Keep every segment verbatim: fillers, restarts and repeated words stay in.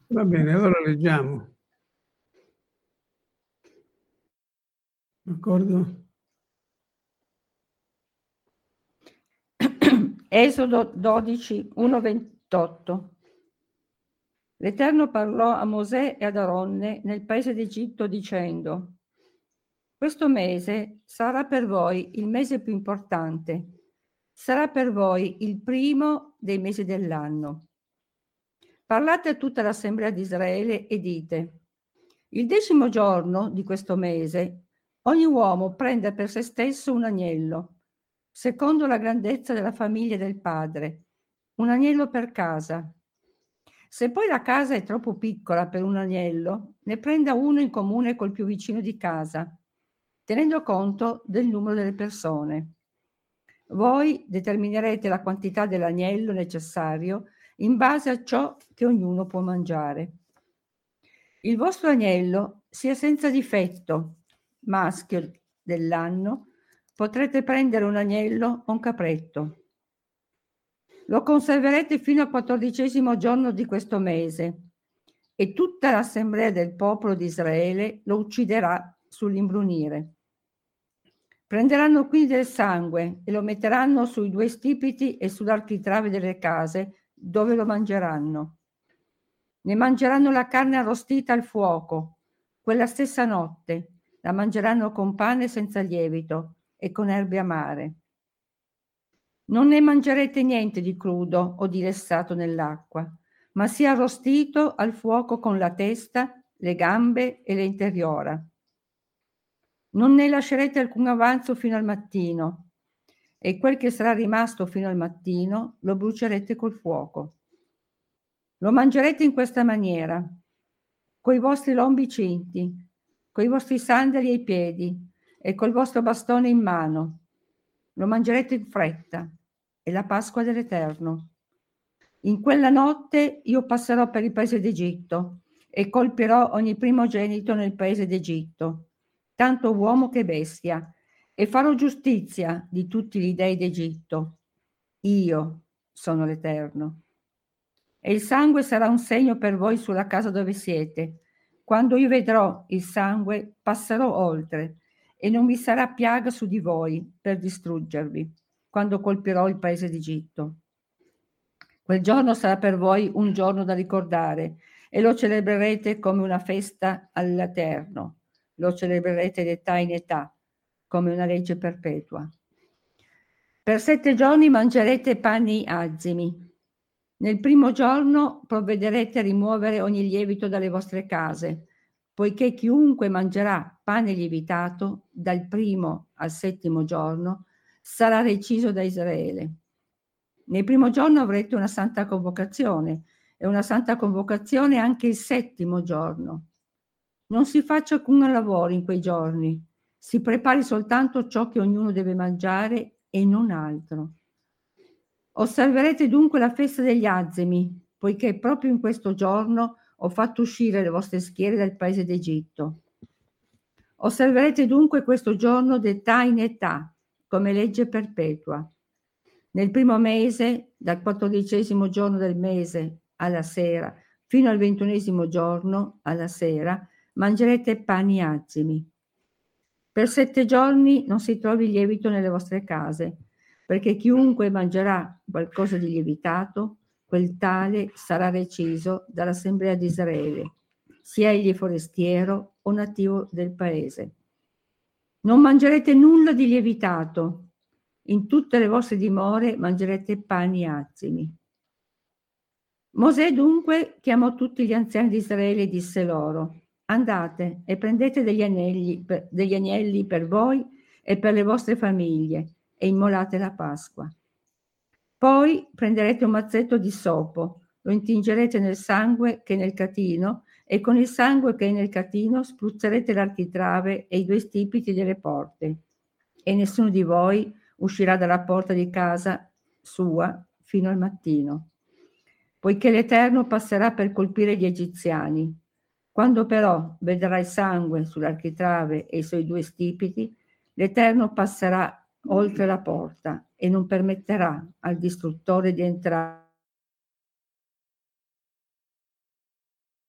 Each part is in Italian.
Va bene, allora leggiamo. D'accordo? Esodo dodici, uno ventotto. L'Eterno parlò a Mosè e ad Aronne nel paese d'Egitto dicendo: questo mese sarà per voi il mese più importante, sarà per voi il primo dei mesi dell'anno. Parlate a tutta l'assemblea di Israele e dite: il decimo giorno di questo mese ogni uomo prende per se stesso un agnello, secondo la grandezza della famiglia del padre, un agnello per casa. Se poi la casa è troppo piccola per un agnello, ne prenda uno in comune col più vicino di casa, tenendo conto del numero delle persone. Voi determinerete la quantità dell'agnello necessario in base a ciò che ognuno può mangiare. Il vostro agnello sia senza difetto, maschio dell'anno, potrete prendere un agnello o un capretto. Lo conserverete fino al quattordicesimo giorno di questo mese e tutta l'assemblea del popolo di Israele lo ucciderà sull'imbrunire. Prenderanno quindi del sangue e lo metteranno sui due stipiti e sull'architrave delle case dove lo mangeranno. Ne mangeranno la carne arrostita al fuoco, quella stessa notte, la mangeranno con pane senza lievito e con erbe amare. Non ne mangerete niente di crudo o di lessato nell'acqua, ma sia arrostito al fuoco con la testa, le gambe e le interiora. Non ne lascerete alcun avanzo fino al mattino, e quel che sarà rimasto fino al mattino lo brucerete col fuoco. Lo mangerete in questa maniera: coi vostri lombi cinti, coi vostri sandali ai piedi e col vostro bastone in mano. Lo mangerete in fretta, è la Pasqua dell'Eterno. In quella notte io passerò per il paese d'Egitto e colpirò ogni primogenito nel paese d'Egitto, tanto uomo che bestia, e farò giustizia di tutti gli dei d'Egitto. Io sono l'Eterno. E il sangue sarà un segno per voi sulla casa dove siete. Quando io vedrò il sangue, passerò oltre, e non vi sarà piaga su di voi per distruggervi, quando colpirò il paese d'Egitto. Quel giorno sarà per voi un giorno da ricordare, e lo celebrerete come una festa all'Eterno. Lo celebrerete di età in età, come una legge perpetua. Per sette giorni mangerete pani azimi. Nel primo giorno provvederete a rimuovere ogni lievito dalle vostre case, poiché chiunque mangerà pane lievitato dal primo al settimo giorno sarà reciso da Israele. Nel primo giorno avrete una santa convocazione e una santa convocazione anche il settimo giorno. Non si faccia alcun lavoro in quei giorni, si prepari soltanto ciò che ognuno deve mangiare e non altro. Osserverete dunque la festa degli azimi, poiché proprio in questo giorno ho fatto uscire le vostre schiere dal paese d'Egitto. Osserverete dunque questo giorno d'età in età, come legge perpetua. Nel primo mese, dal quattordicesimo giorno del mese alla sera, fino al ventunesimo giorno alla sera, mangerete pani azimi. Per sette giorni non si trovi lievito nelle vostre case, perché chiunque mangerà qualcosa di lievitato, quel tale sarà reciso dall'assemblea di Israele, sia egli forestiero o nativo del paese. Non mangerete nulla di lievitato, in tutte le vostre dimore mangerete pani azimi. Mosè dunque chiamò tutti gli anziani di Israele e disse loro: andate e prendete degli anelli, per, degli agnelli per voi e per le vostre famiglie e immolate la Pasqua. Poi prenderete un mazzetto di sopo, lo intingerete nel sangue che è nel catino e con il sangue che è nel catino spruzzerete l'architrave e i due stipiti delle porte, e nessuno di voi uscirà dalla porta di casa sua fino al mattino, poiché l'Eterno passerà per colpire gli egiziani. Quando però vedrà il sangue sull'architrave e sui due stipiti, l'Eterno passerà oltre la porta e non permetterà al distruttore di entrare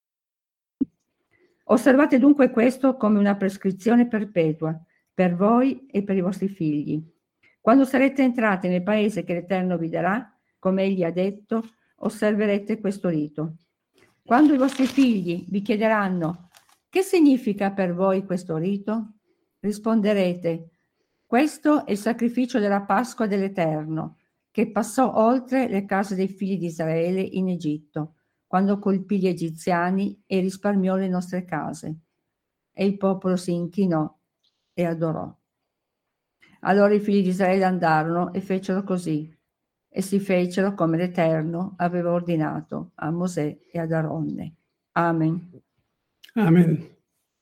Osservate dunque questo come una prescrizione perpetua per voi e per i vostri figli. Quando sarete entrati nel paese che l'Eterno vi darà, come egli ha detto, osserverete questo rito. Quando i vostri figli vi chiederanno che significa per voi questo rito, risponderete: questo è il sacrificio della Pasqua dell'Eterno, che passò oltre le case dei figli di Israele in Egitto, quando colpì gli egiziani e risparmiò le nostre case. E il popolo si inchinò e adorò. Allora i figli di Israele andarono e fecero così, e si fecero come l'Eterno aveva ordinato a Mosè e ad Aronne. Amen. Amen.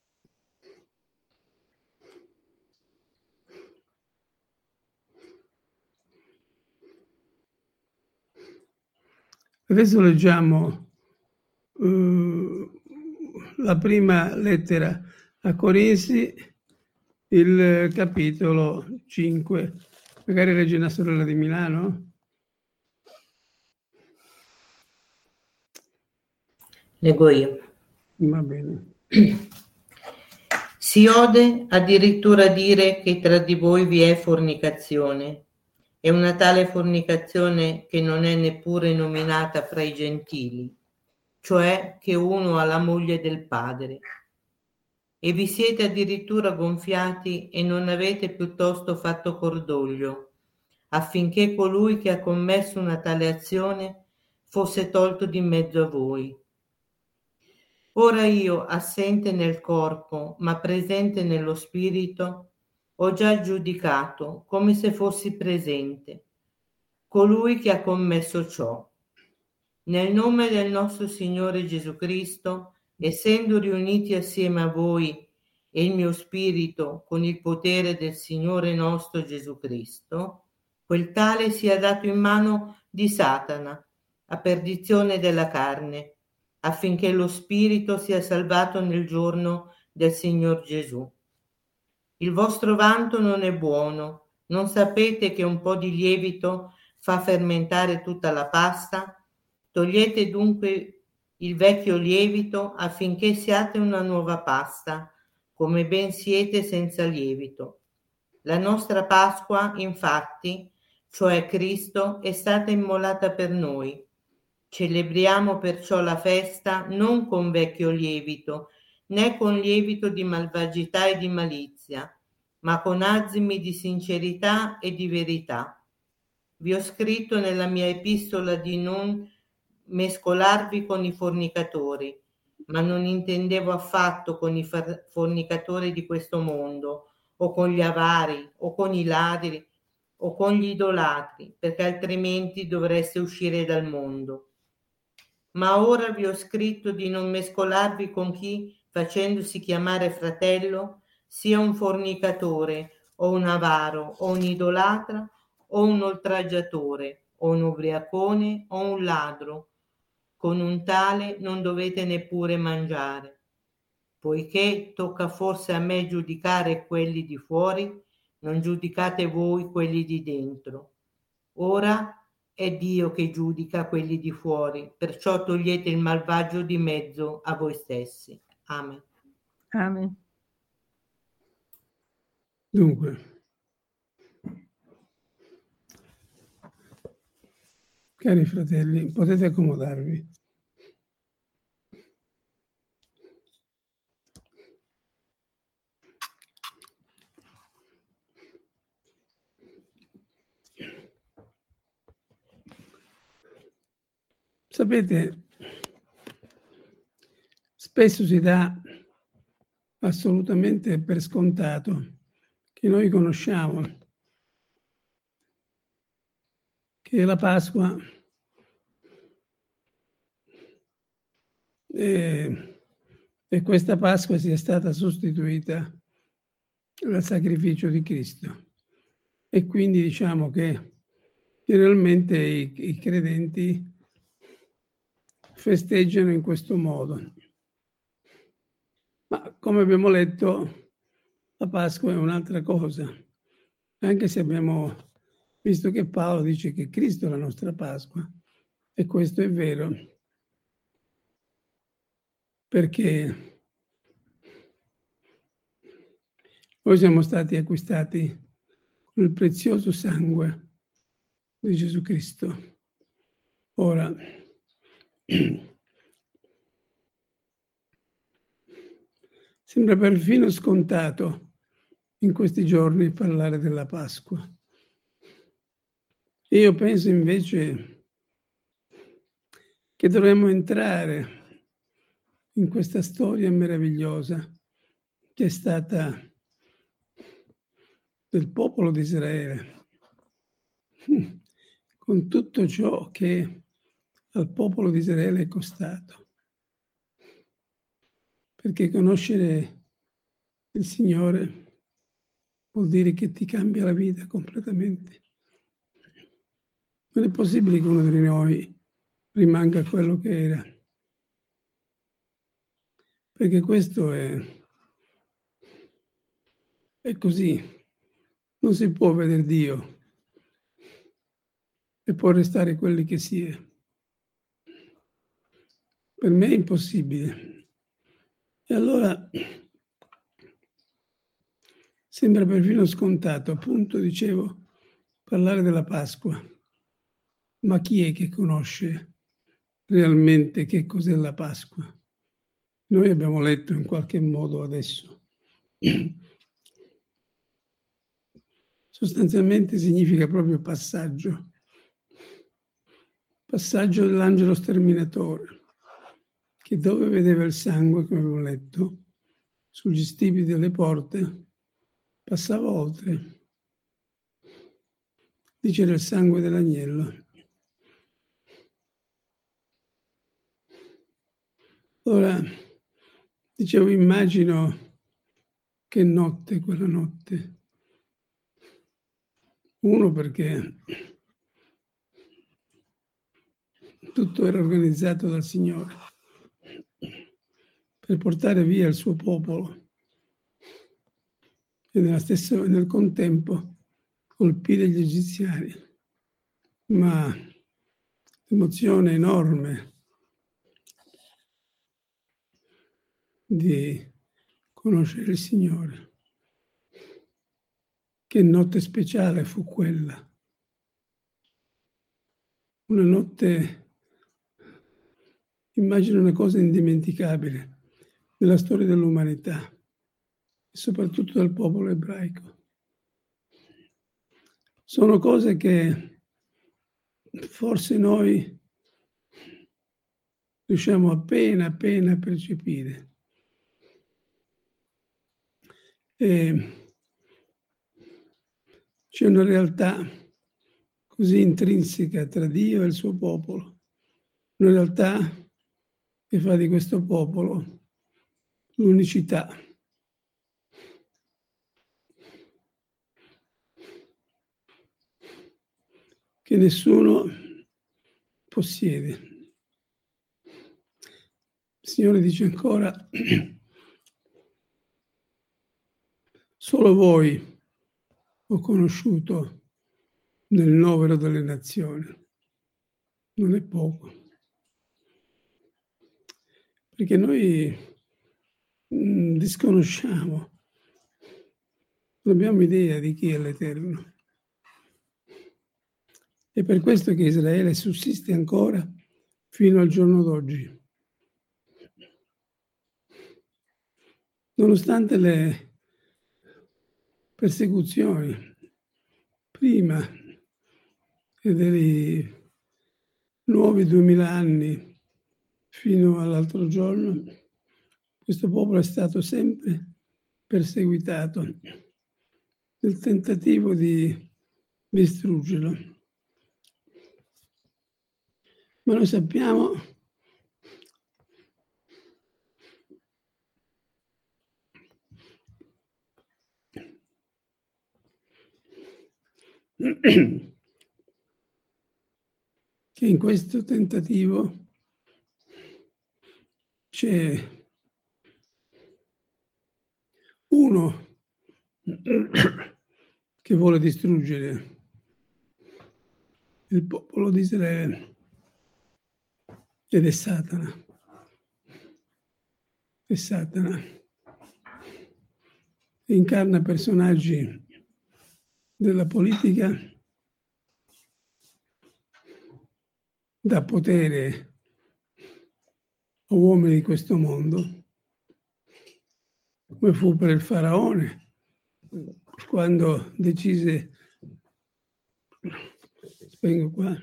Adesso leggiamo uh, la prima lettera a Corinzi, il capitolo cinque. Magari legge una sorella di Milano. Leggo io. Va bene. Si ode addirittura dire che tra di voi vi è fornicazione, e una tale fornicazione che non è neppure nominata fra i gentili, cioè che uno ha la moglie del padre. E vi siete addirittura gonfiati e non avete piuttosto fatto cordoglio, affinché colui che ha commesso una tale azione fosse tolto di mezzo a voi. Ora io, assente nel corpo, ma presente nello spirito, ho già giudicato, come se fossi presente, colui che ha commesso ciò. Nel nome del nostro Signore Gesù Cristo, essendo riuniti assieme a voi e il mio spirito con il potere del Signore nostro Gesù Cristo, quel tale sia dato in mano di Satana, a perdizione della carne, affinché lo spirito sia salvato nel giorno del Signor Gesù. Il vostro vanto non è buono, non sapete che un po' di lievito fa fermentare tutta la pasta? Togliete dunque il vecchio lievito affinché siate una nuova pasta, come ben siete senza lievito. La nostra Pasqua, infatti, cioè Cristo, è stata immolata per noi. Celebriamo perciò la festa non con vecchio lievito, né con lievito di malvagità e di malizia, ma con azimi di sincerità e di verità. Vi ho scritto nella mia epistola di non mescolarvi con i fornicatori, ma non intendevo affatto con i fornicatori di questo mondo, o con gli avari, o con i ladri, o con gli idolatri, perché altrimenti dovreste uscire dal mondo. Ma ora vi ho scritto di non mescolarvi con chi, facendosi chiamare fratello, sia un fornicatore, o un avaro, o un idolatra, o un oltraggiatore, o un ubriacone, o un ladro. Con un tale non dovete neppure mangiare. Poiché tocca forse a me giudicare quelli di fuori, non giudicate voi quelli di dentro. Ora è Dio che giudica quelli di fuori, perciò togliete il malvagio di mezzo a voi stessi. Amen. Amen. Dunque, cari fratelli, potete accomodarvi. Sapete, spesso si dà assolutamente per scontato che noi conosciamo che la Pasqua e, e questa Pasqua sia stata sostituita dal sacrificio di Cristo. E quindi diciamo che generalmente i, i credenti festeggiano in questo modo. Ma come abbiamo letto, la Pasqua è un'altra cosa, anche se abbiamo visto che Paolo dice che Cristo è la nostra Pasqua, e questo è vero, perché Noi siamo stati acquistati con il prezioso sangue di Gesù Cristo. Ora, sembra perfino scontato in questi giorni parlare della Pasqua. Io penso invece che dovremmo entrare in questa storia meravigliosa che è stata del popolo di Israele, con tutto ciò che al popolo di Israele è costato. Perché conoscere il Signore vuol dire che ti cambia la vita completamente. Non è possibile che uno di noi rimanga quello che era. Perché questo è, è così. Non si può vedere Dio e poi restare quelli che si è. Per me è impossibile. E allora sembra perfino scontato, appunto, dicevo, parlare della Pasqua. Ma chi è che conosce realmente che cos'è la Pasqua? Noi abbiamo letto in qualche modo adesso. Sostanzialmente significa proprio passaggio. Passaggio dell'angelo sterminatore, che dove vedeva il sangue, come abbiamo letto, sugli stipiti delle porte, passava oltre. Lì c'era il sangue dell'agnello. Ora, dicevo, immagino che notte, quella notte. Uno, perché tutto era organizzato dal Signore per portare via il suo popolo e nella stessa, nel contempo colpire gli egiziani. Ma l'emozione enorme di conoscere il Signore. Che notte speciale fu quella. Una notte, immagino una cosa indimenticabile nella storia dell'umanità e soprattutto del popolo ebraico. Sono cose che forse noi riusciamo appena appena a percepire. E c'è una realtà così intrinseca tra Dio e il suo popolo, una realtà che fa di questo popolo l'unicità. Che nessuno possiede. Il Signore dice ancora, solo voi ho conosciuto nel novero delle nazioni. Non è poco. Perché noi mh, disconosciamo, non abbiamo idea di chi è l'Eterno. È per questo che Israele sussiste ancora fino al giorno d'oggi. Nonostante le persecuzioni, prima e dei nuovi duemila anni fino all'altro giorno, questo popolo è stato sempre perseguitato nel tentativo di distruggerlo. Ma noi sappiamo che in questo tentativo c'è uno che vuole distruggere il popolo di Israele ed è Satana. È Satana. incarna personaggi della politica, dà potere a uomini di questo mondo, come fu per il faraone, quando decise, spengo qua,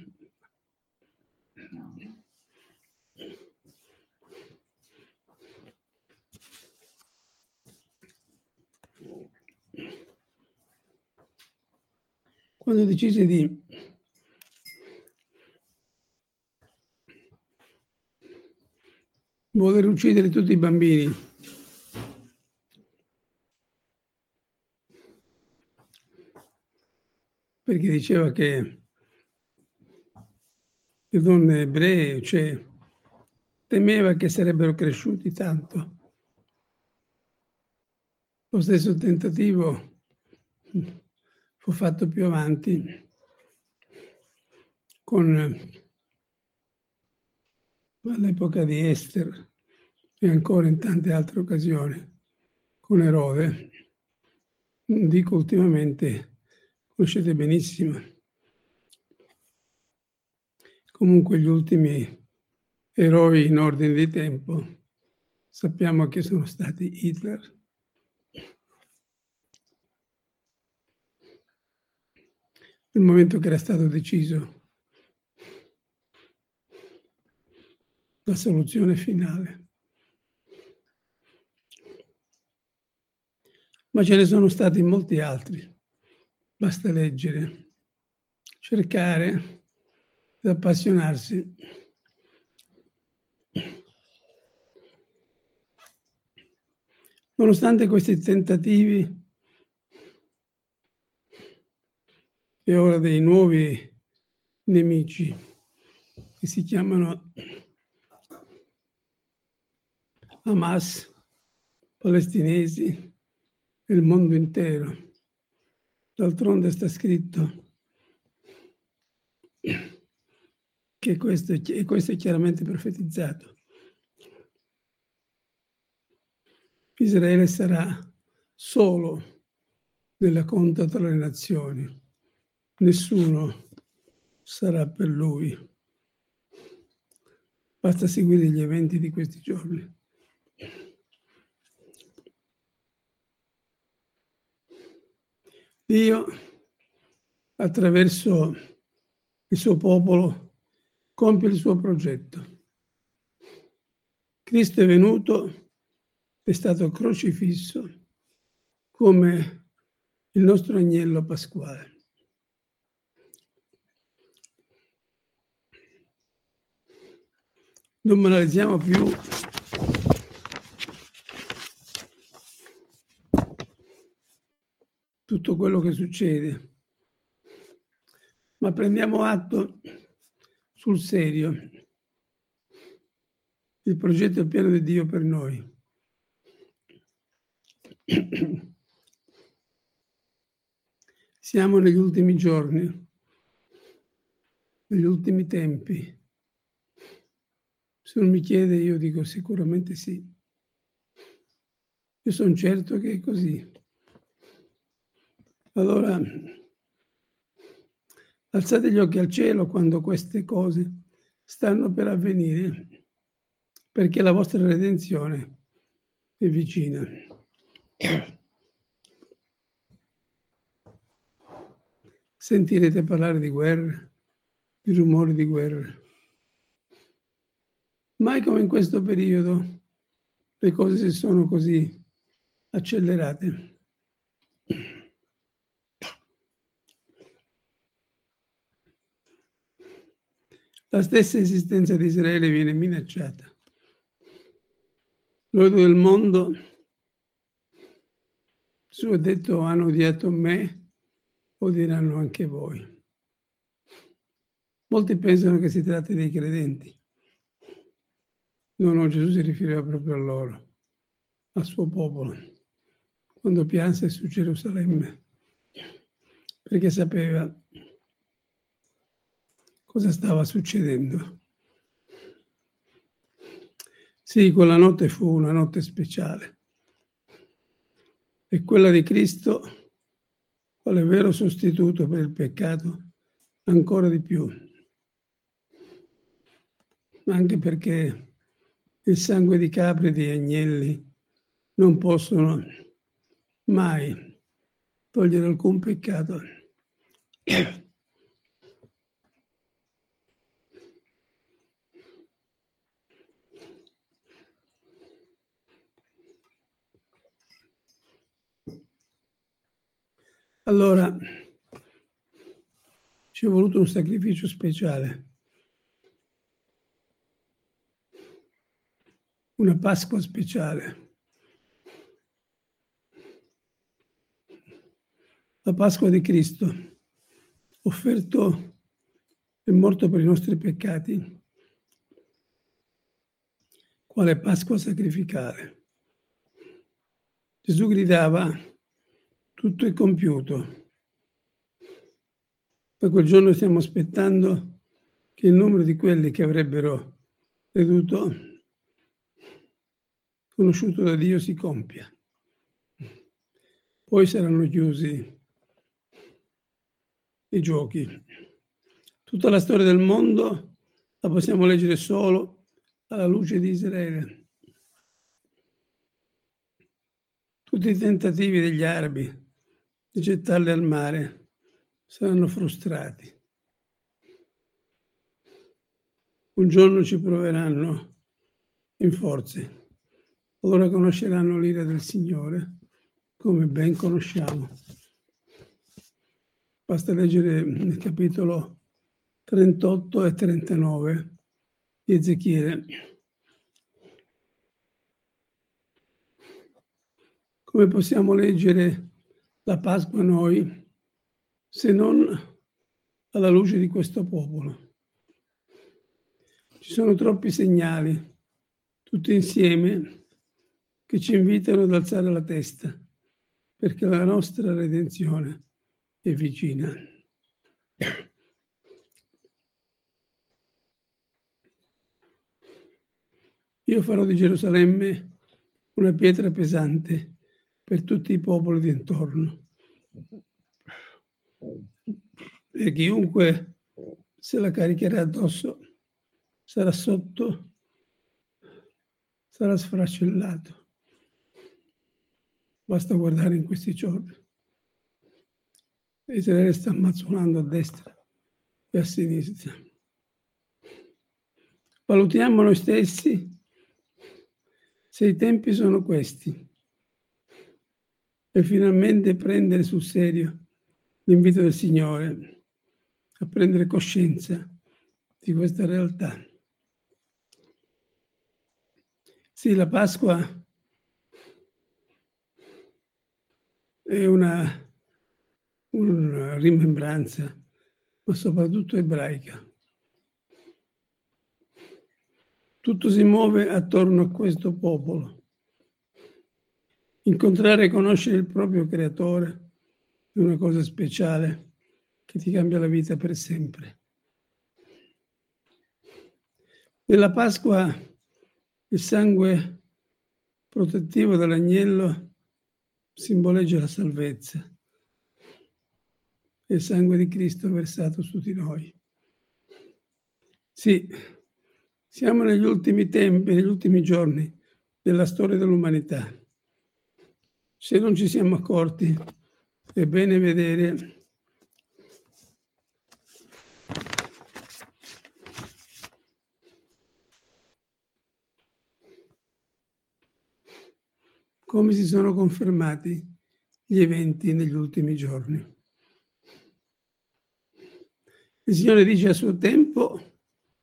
quando decise di voler uccidere tutti i bambini, perché diceva che le donne ebree, cioè, temeva che sarebbero cresciuti tanto. Lo stesso tentativo fu fatto più avanti con, all'epoca di Ester e ancora in tante altre occasioni, con Erode. Dico ultimamente, conoscete benissimo. Comunque gli ultimi eroi in ordine di tempo sappiamo che sono stati Hitler, nel momento che era stato deciso la soluzione finale. Ma ce ne sono stati molti altri. Basta leggere, cercare di appassionarsi. Nonostante questi tentativi e ora dei nuovi nemici che si chiamano Hamas, palestinesi e il mondo intero. D'altronde sta scritto che questo è, e questo è chiaramente profetizzato. Israele sarà solo nella conta tra le nazioni. Nessuno sarà per lui. Basta seguire gli eventi di questi giorni. Dio, attraverso il suo popolo, compie il suo progetto. Cristo è venuto, è stato crocifisso come il nostro agnello pasquale. Non analizziamo più tutto quello che succede, ma prendiamo atto sul serio il progetto e il piano di Dio per noi. Siamo negli ultimi giorni, negli ultimi tempi. Se non mi chiede, io dico sicuramente sì. Io sono certo che è così. Allora, alzate gli occhi al cielo quando queste cose stanno per avvenire, perché la vostra redenzione è vicina. Sentirete parlare di guerra, di rumori di guerra. Mai come in questo periodo le cose si sono così accelerate. La stessa esistenza di Israele viene minacciata. Loro del mondo, su è detto, hanno odiato me, odieranno anche voi. Molti pensano che si tratti dei credenti. No, no, Gesù si riferiva proprio a loro, al suo popolo, quando pianse su Gerusalemme, perché sapeva cosa stava succedendo. Sì, quella notte fu una notte speciale. e quella di Cristo, quale vero sostituto per il peccato, ancora di più. Anche perché il sangue di capri e di agnelli non possono mai togliere alcun peccato. Allora, ci è voluto un sacrificio speciale, una Pasqua speciale. La Pasqua di Cristo, offerto e morto per i nostri peccati, quale Pasqua sacrificale. Gesù gridava: tutto è compiuto. Da quel giorno stiamo aspettando che il numero di quelli che avrebbero creduto, conosciuto da Dio, si compia. Poi saranno chiusi i giochi. Tutta la storia del mondo la possiamo leggere solo alla luce di Israele. Tutti i tentativi degli arabi di gettarli al mare saranno frustrati. Un giorno ci proveranno in forze, allora conosceranno l'ira del Signore, come ben conosciamo. Basta leggere il capitolo trentotto e trentanove di Ezechiele. Come possiamo leggere la Pasqua noi se non alla luce di questo popolo? Ci sono troppi segnali, tutti insieme, che ci invitano ad alzare la testa, perché la nostra redenzione è vicina. Io farò di Gerusalemme una pietra pesante per tutti i popoli di intorno. E chiunque se la caricherà addosso sarà sotto, sarà sfracellato. Basta guardare in questi giorni. Israele sta ammazzolando a destra e a sinistra. Valutiamo noi stessi se i tempi sono questi e finalmente prendere sul serio l'invito del Signore a prendere coscienza di questa realtà. Sì, la Pasqua è una, una rimembranza, ma soprattutto ebraica. Tutto si muove attorno a questo popolo. Incontrare e conoscere il proprio creatore è una cosa speciale che ti cambia la vita per sempre. Nella Pasqua il sangue protettivo dell'agnello simboleggia la salvezza e il sangue di Cristo versato su di noi. Sì, siamo negli ultimi tempi, negli ultimi giorni della storia dell'umanità. Se non ci siamo accorti, è bene vedere come si sono confermati gli eventi negli ultimi giorni. Il Signore dice: a suo tempo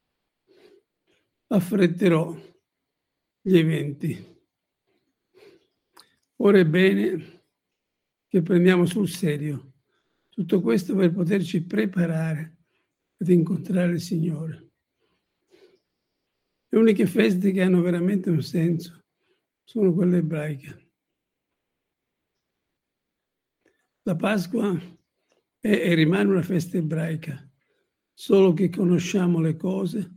affretterò gli eventi. Ora è bene che prendiamo sul serio tutto questo per poterci preparare ad incontrare il Signore. Le uniche feste che hanno veramente un senso sono quelle ebraiche. La Pasqua è e rimane una festa ebraica, solo che conosciamo le cose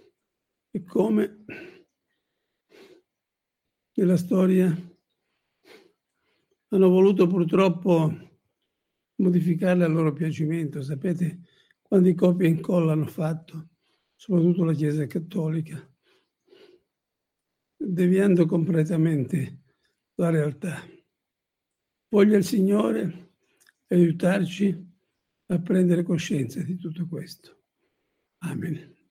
e come nella storia hanno voluto purtroppo modificarle a loro piacimento. Sapete quanti copia e incolla hanno fatto, soprattutto la Chiesa Cattolica, deviando completamente la realtà. Voglia il Signore aiutarci a prendere coscienza di tutto questo. Amen.